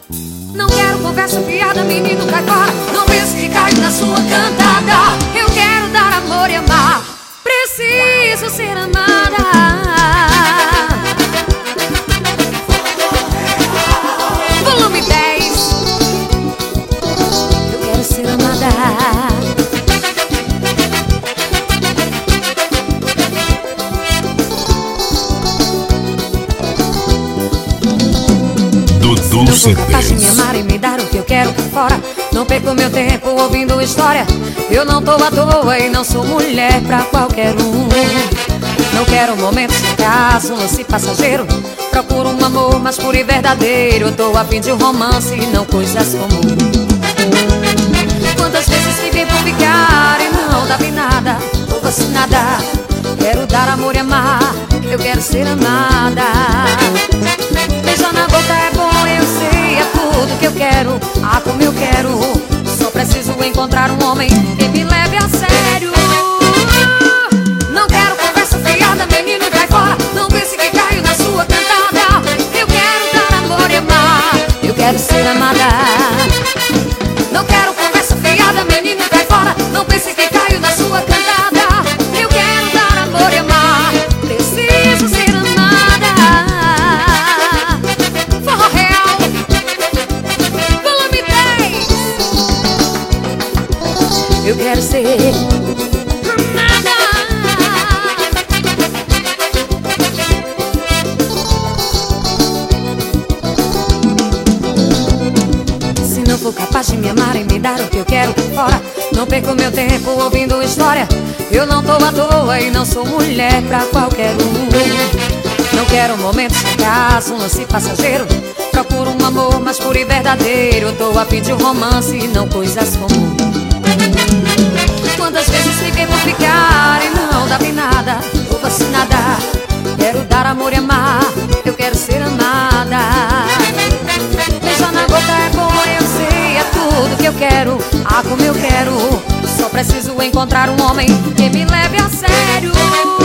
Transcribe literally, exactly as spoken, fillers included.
Não quero conversa fiada, menino, cai fora. Não pense que caio na sua cantada. Eu quero dar amor e amar. Preciso ser amada. Volume dez. Eu quero ser amada. Dudu Se não for capaz de me C Ds. amar e me dar o que eu quero por fora, não perco meu tempo ouvindo história. Eu não tô à toa e não sou mulher pra qualquer um. Não quero momentos de caso, lance passageiro. Procuro um amor mais puro e verdadeiro. Eu tô a fim de um romance e não coisas comuns. Quantas vezes fiquei por ficar e não dava em nada, tô vacinada. Quero dar amor e amar, eu quero ser amada. Beijar na boca é bom, eu sei, é tudo que eu quero. Ah, como eu quero. Só preciso encontrar um homem que me leve a sério. Não quero conversa fiada, menino, cai fora. Não pense que caio na sua cantada. Eu quero dar amor e amar, eu quero ser amada. Não quero conversa fiada, menino, cai fora. Não pense que caio na sua cantada. Eu quero dar amor e amar, preciso ser amada. Forró real, volume dez. Eu quero ser amada. Se não for capaz de me amar e me dar o que eu quero por fora, não perco meu tempo ouvindo história. Eu não tô à toa e não sou mulher pra qualquer um. Não quero momentos de caso, um lance passageiro. Procuro um amor mais puro e verdadeiro. Eu tô a fim de um romance e não coisas comuns. Quantas vezes fiquei por ficar e não dava em nada, tô vacinada. Quero dar amor e amar, eu quero ser amada. Beijar na boca é bom, eu sei, é tudo que eu quero. Ah, como eu quero. Só preciso encontrar um homem que me leve a sério.